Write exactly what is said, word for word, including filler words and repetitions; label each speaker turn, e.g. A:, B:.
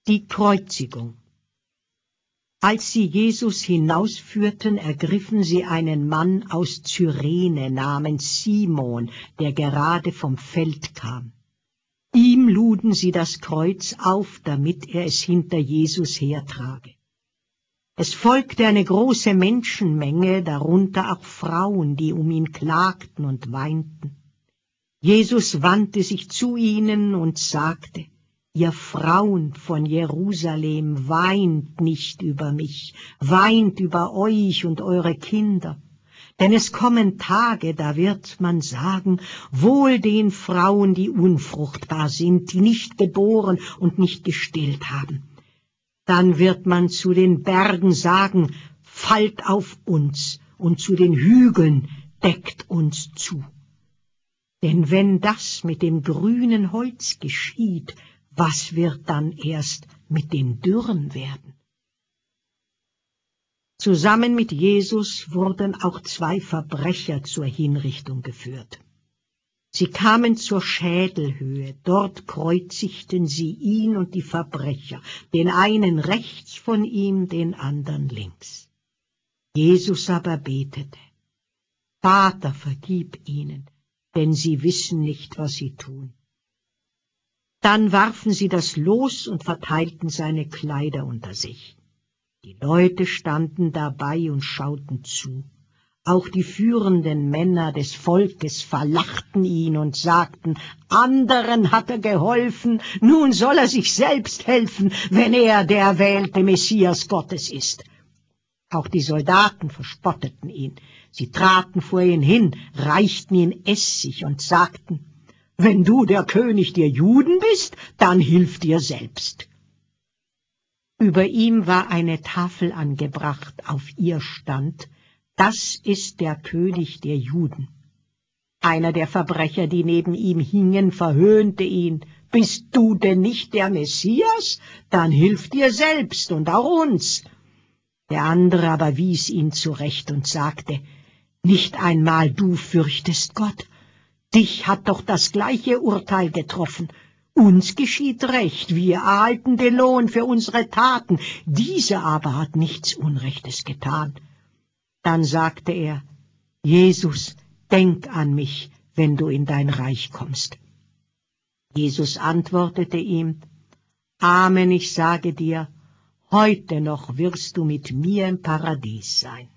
A: Die Kreuzigung. Als sie Jesus hinausführten, ergriffen sie einen Mann aus Cyrene namens Simon, der gerade vom Feld kam. Ihm luden sie das Kreuz auf, damit er es hinter Jesus hertrage. Es folgte eine große Menschenmenge, darunter auch Frauen, die um ihn klagten und weinten. Jesus wandte sich zu ihnen und sagte: Ihr Frauen von Jerusalem, weint nicht über mich, weint über euch und eure Kinder. Denn es kommen Tage, da wird man sagen, wohl den Frauen, die unfruchtbar sind, die nicht geboren und nicht gestillt haben. Dann wird man zu den Bergen sagen, fallt auf uns, und zu den Hügeln, deckt uns zu. Denn wenn das mit dem grünen Holz geschieht, was wird dann erst mit dem Dürren werden? Zusammen mit Jesus wurden auch zwei Verbrecher zur Hinrichtung geführt. Sie kamen zur Schädelhöhe, dort kreuzigten sie ihn und die Verbrecher, den einen rechts von ihm, den anderen links. Jesus aber betete: Vater, vergib ihnen, denn sie wissen nicht, was sie tun. Dann warfen sie das Los und verteilten seine Kleider unter sich. Die Leute standen dabei und schauten zu. Auch die führenden Männer des Volkes verlachten ihn und sagten: Anderen hat er geholfen, nun soll er sich selbst helfen, wenn er der erwählte Messias Gottes ist. Auch die Soldaten verspotteten ihn. Sie traten vor ihn hin, reichten ihm Essig und sagten: Wenn du der König der Juden bist, dann hilf dir selbst. Über ihm war eine Tafel angebracht, auf ihr stand: Das ist der König der Juden. Einer der Verbrecher, die neben ihm hingen, verhöhnte ihn: Bist du denn nicht der Messias? Dann hilf dir selbst und auch uns. Der andere aber wies ihn zurecht und sagte: Nicht einmal du fürchtest Gott. Dich hat doch das gleiche Urteil getroffen. Uns geschieht Recht, wir erhalten den Lohn für unsere Taten. Dieser aber hat nichts Unrechtes getan. Dann sagte er: Jesus, denk an mich, wenn du in dein Reich kommst. Jesus antwortete ihm: Amen, ich sage dir, heute noch wirst du mit mir im Paradies sein.